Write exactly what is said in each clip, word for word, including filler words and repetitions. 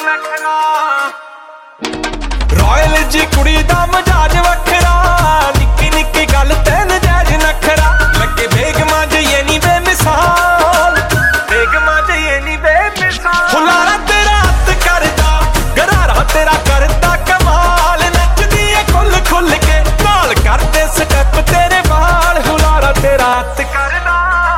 royal जी कुड़ी दा मजाज वखरा निक्की निक्की गल ते नजायज नखरा लगे बेगमा जइए नी बेमिसाल बेगमा जइए नी बेमिसाल हुलारा तेरा हत्थ करदा गरारा तेरा करदा कमाल नचदी है खुल खुल के नाल करदे स्टेप तेरे बाल हुलारा तेरा हत्थ करदा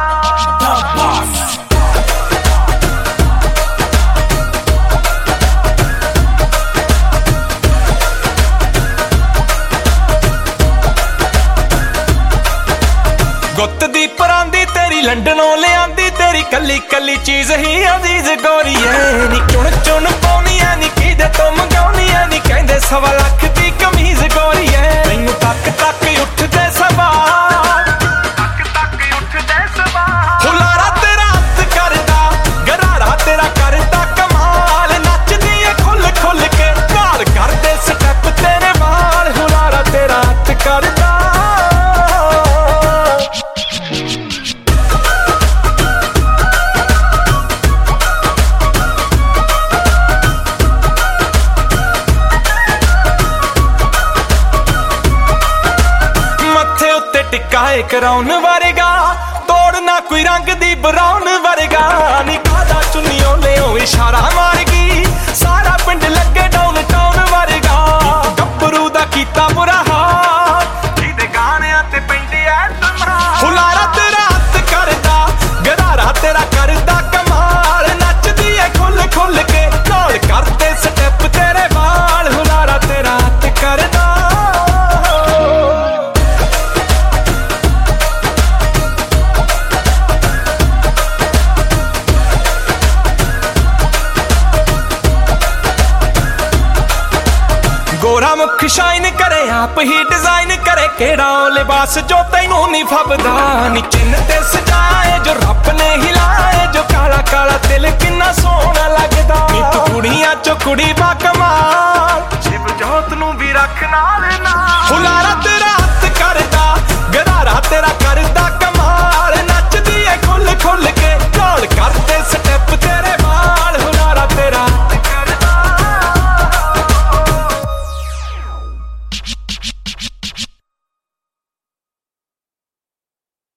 गुत्त दी परांदी तेरी लंडनों ले आंदी तेरी कली कली चीज ही अजीज गोरी है नी चुन चुन पाउनी है नी कीदे तो मंगाउनी है नी कहंदे सवा लख दी कमीज गोरी है मैनू तक तक उठदे सवाल तक तक उठदे सवाल हुलारा तेरा हत्थ करदा गरारा तेरा करदा कमाल नचदी है खुल खुल के नाल करदे स्टेप तेरे बाल हुलारा तेरा हत्थ करदा टिकाए कराउन वरगा तोड़ना कोई रंग दी ब्राउन वरगा नी कादा चुनियों ले इशारा मार गई सारा पिंड लगे डाउन टाउन वरगा गब्बरू दा कीता बुरा हाल जिदे गाने ते पैंदे ऐ तमाल हुलारा तेरा हत्थ करदा गरारा तेरा करदा कमाल नचदी है खुल खुल के नाल करदे स्टेप तेरे बाल हुलारा तेरा हत्थ करदा गोरा मुख शाइन करे आप ही डिजाइन करे केड़ा लिबास जो तैनू नहीं फबदा नी चिन्ह ते सजाए जो रब ने हिलाए जो काला काला तिल